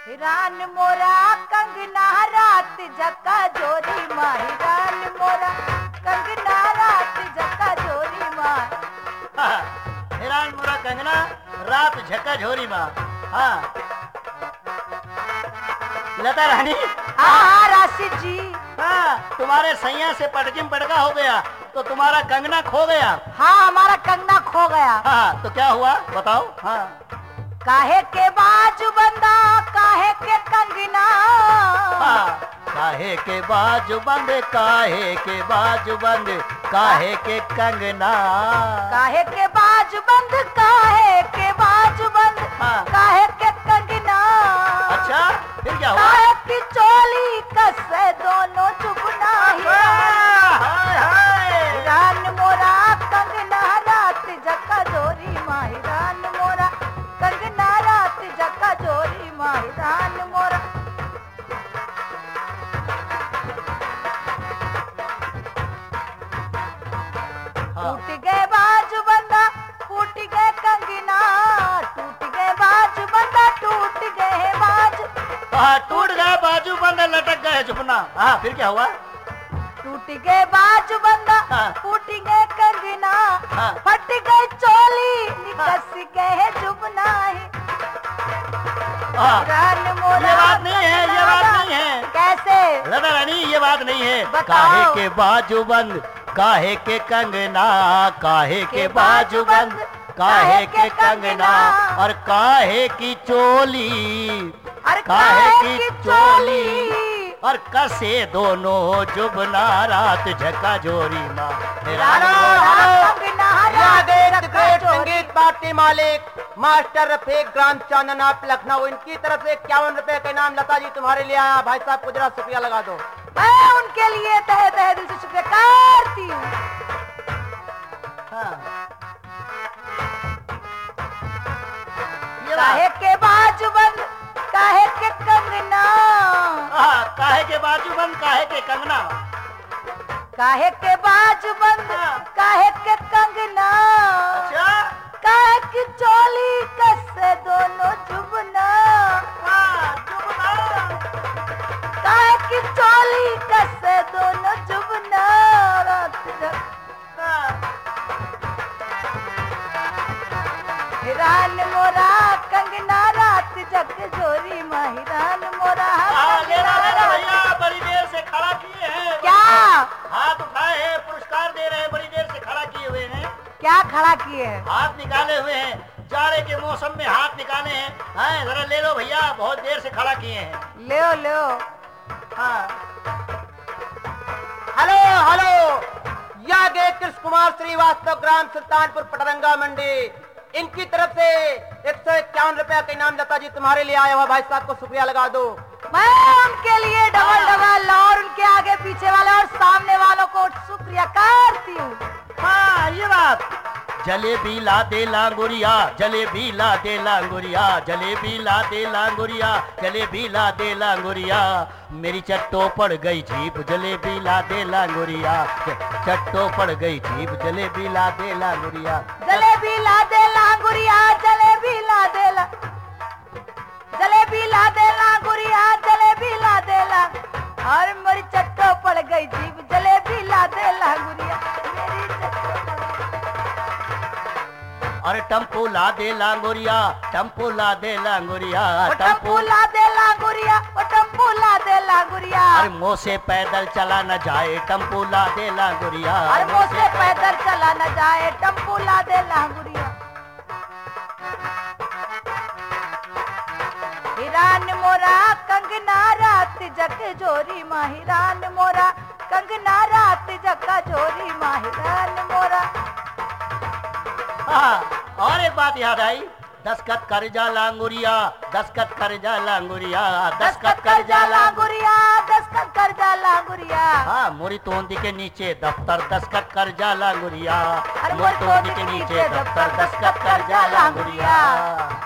हिरान मोरा कंगना रात झका जोरी माँ, हिरान मोरा कंगना रात झका जोरी माँ। हिरान मोरा कंगना रात झका झोरी माँ। हाँ लता रानी। हाँ राशि जी। हाँ तुम्हारे सैया से पटकिम पटका हो गया तो तुम्हारा कंगना खो गया। हाँ हमारा कंगना खो गया। हाँ तो क्या हुआ बताओ। हाँ काहे के बाजू बंदा काहे के कंगना। हाँ काहे के बाजू बंद काहे के बाजू बंद काहे के कंगना। काहे के बाजू बंद काहे के बाजू बंद हाँ। काहे के कंगना। अच्छा फिर क्या हुआ। काहे की चोली कसे दोनों चुभना। हिरान मोरा कंगना रात झका जोरी माँ, हिरान मोरा कंगना रात झका जोरी माँ, हिरान मोरा। टूट गए बाजू बंदा टूट गए कंगना, टूट गए बाजू बंदा टूट गए बाजू। हाँ टूट गया बाजू बंद लटक गए झुपना। हाँ फिर क्या हुआ। टूट गए बाजू बंदा हाँ। टूट गए कंगना। हाँ। फट गई चोली निकस गए चुभना। हाँ। हिरान मोरा ये बात नहीं है, ये बात नहीं है। कैसे लता रानी ये बात नहीं है। बताओ। काहे के बाजू बंद काहे के कंगना, काहे के बाजू बंद काहे के कंगना और काहे की चोली, अरे काहे की चोली और कसे दोनों जुबना रात झका जोरी माँ। संगीत पार्टी मालिक मास्टर रफीक ग्राम चांदनाप लखनऊ, इनकी तरफ से 51 रुपए का इनाम लता जी तुम्हारे लिए आया। भाई साहब को जरा शुक्रिया लगा दो। मैं उनके लिए तहे तहे दिल से शुक्रिया करती हूँ। काहे के बाजू बंद काहे के कंगना। काहे के बाजू बंद काहे के कंगना। काहे के बाजू बंद काहे के कंगना। अच्छा काहे की चोली कसे दोनों चुभना। काहे की चोली कसे दोनों चुभना। हिरान मोरा कंगना रात जग जोरी माँ, हिरान मोरा भैया बड़ी देर से खड़ा किए हैं। क्या हाथ उठाए हैं, पुरस्कार दे रहे हैं, बड़ी देर से खड़ा किए हुए हैं। क्या खड़ा किए हैं। हाथ निकाले हुए हैं, जाड़े के मौसम में हाथ निकाले हैं। जरा ले लो भैया, बहुत देर से खड़ा किए हैं। ले लो। हाँ हेलो हेलो, यह गे कृष्ण कुमार श्रीवास्तव ग्राम सुल्तानपुर पटरंगा मंडी, इनकी तरफ से 151 रुपए का इनाम लता जी तुम्हारे लिए आया हुआ। भाई साहब को शुक्रिया लगा दो। मैं उनके लिए डबल डबल और उनके आगे पीछे वाले और सामने वालों को शुक्रिया करती हूँ। हाँ ये बात। जलेबी ला दे लांगुरिया, जलेबी ला दे लांगुरिया, जलेबी ला दे लांगुरिया, जलेबी ला दे लांगुरिया। मेरी चट्टो पड़ गई जीभ जलेबी ला दे लांगुरिया, चट्टो पड़ गई जीभ जलेबी ला दे लांगुरिया। जलेबी ला दे लांगुरिया, जलेबी ला दे ला, जलेबी ला दे लांगुरिया, जलेबी ला दे ला। और मेरी चट्टो पड़ गई जीभ जलेबी ला दे लांगुरिया। अरे टम्पू ला दे लांगुरिया, टम्पू ला दे लांगुरिया, टम्पू ला दे लांगुरिया, टम्पू ला दे लांगुरिया। अरे मुँह से पैदल चला न जाए, टम्पू ला दे लांगुरिया। अरे मुँह से पैदल चला न जाए, टम्पू ला दे लांगुरिया। हिरान मोरा कंगना रात जग जोरी माँ, हिरान मोरा कंगना रात जगा जोरी माँ, हिरान मोरा। और एक बात याद आई, दस्खत कर जा लांगुरिया, दस्खत कर जा लांगुरिया, दस्खत कर जा लांगुरिया, दस्खत कर जा लांगुरिया। हाँ मोरी तोंदी के नीचे दफ्तर दस्खत कर जा लांगुरिया, अरे मोरी तोंदी के नीचे दफ्तर दस्खत कर जा लांगुरिया।